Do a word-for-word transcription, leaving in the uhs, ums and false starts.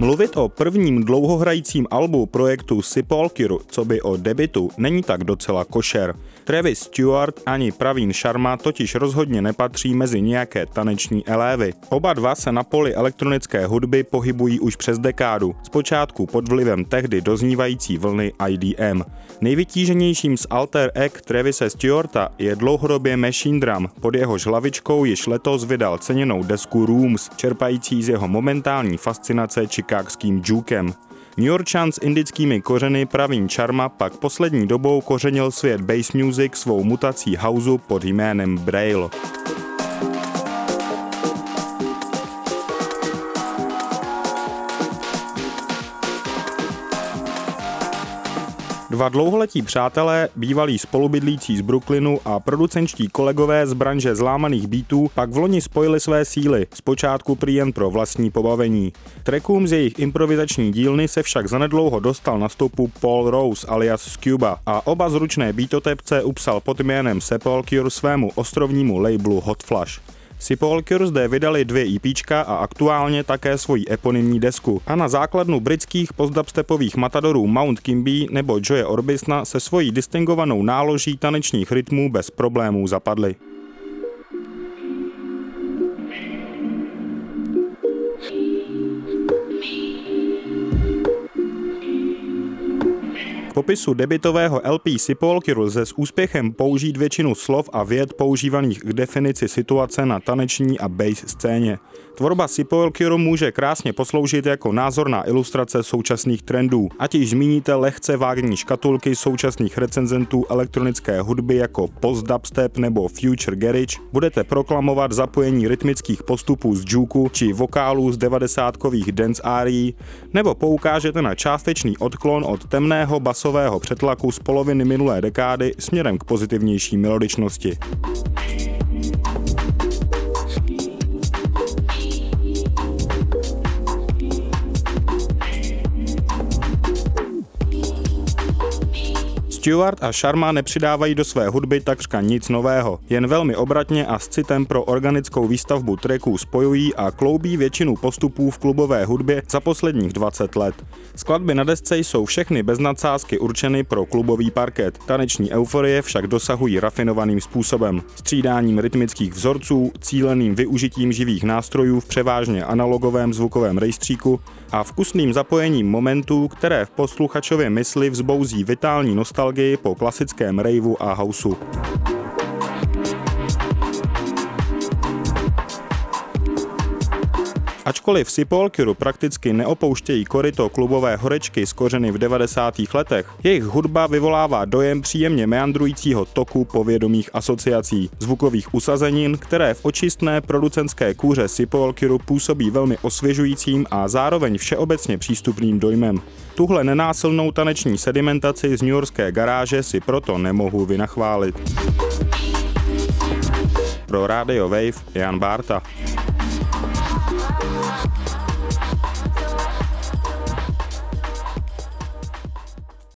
Mluvit o prvním dlouhohrajícím albu projektu Sepultura, co by o debutu, není tak docela košer. Travis Stewart ani Praveen Sharma totiž rozhodně nepatří mezi nějaké taneční elévy. Oba dva se na poli elektronické hudby pohybují už přes dekádu, zpočátku pod vlivem tehdy doznívající vlny I D M. Nejvytíženějším z alter eg Travise Stewarta je dlouhodobě Machine Drum, pod jehož hlavičkou již letos vydal ceněnou desku Rooms, čerpající z jeho momentální fascinace chicagským jukem. Newyorčan s indickými kořeny Praveen Sharma pak poslední dobou kořenil svět bass music svou mutací houseu pod jménem Braille. Dva dlouholetí přátelé, bývalí spolubydlící z Brooklynu a producenčtí kolegové z branže zlámaných beatů pak v loni spojili své síly, zpočátku prý jen pro vlastní pobavení. Trackům z jejich improvizační dílny se však zanedlouho dostal na stopu Paul Rose alias Scuba a oba zručné beatotepce upsal pod jménem Sepultura svému ostrovnímu labelu Hot Flush. Sepultura zde vydali dvě EPčka a aktuálně také svoji eponymní desku. A na základnu britských postdubstepových matadorů Mount Kimby nebo Joe Orbisona se svojí distingovanou náloží tanečních rytmů bez problémů zapadli. V popisu debutového L P Sepultura lze s úspěchem použít většinu slov a vět používaných k definici situace na taneční a bass scéně. Tvorba Sepultura může krásně posloužit jako názorná ilustrace současných trendů, ať již zmíníte lehce vágní škatulky současných recenzentů elektronické hudby jako post-dubstep nebo future garage, budete proklamovat zapojení rytmických postupů z juku či vokálů z devadesátkových dance árií, nebo poukážete na částečný odklon od temného basového přetlaku z poloviny minulé dekády směrem k pozitivnější melodičnosti. Stewart a Sharma nepřidávají do své hudby takřka nic nového, jen velmi obratně a s citem pro organickou výstavbu tracků spojují a kloubí většinu postupů v klubové hudbě za posledních dvacet let. Skladby na desce jsou všechny bez nadsázky určeny pro klubový parket, taneční euforie však dosahují rafinovaným způsobem, střídáním rytmických vzorců, cíleným využitím živých nástrojů v převážně analogovém zvukovém rejstříku a vkusným zapojením momentů, které v posluchačově mysli vzbouzí vitální nostalgii po klasickém raveu a houseu. Ačkoliv Sepultura prakticky neopouštějí koryto klubové horečky z kořeny v devadesátých letech, jejich hudba vyvolává dojem příjemně meandrujícího toku povědomých asociací, zvukových usazenin, které v očistné producentské kůře Sepultura působí velmi osvěžujícím a zároveň všeobecně přístupným dojmem. Tuhle nenásilnou taneční sedimentaci z newyorské garáže si proto nemohu vynachválit. Pro Radio Wave Jan Bárta.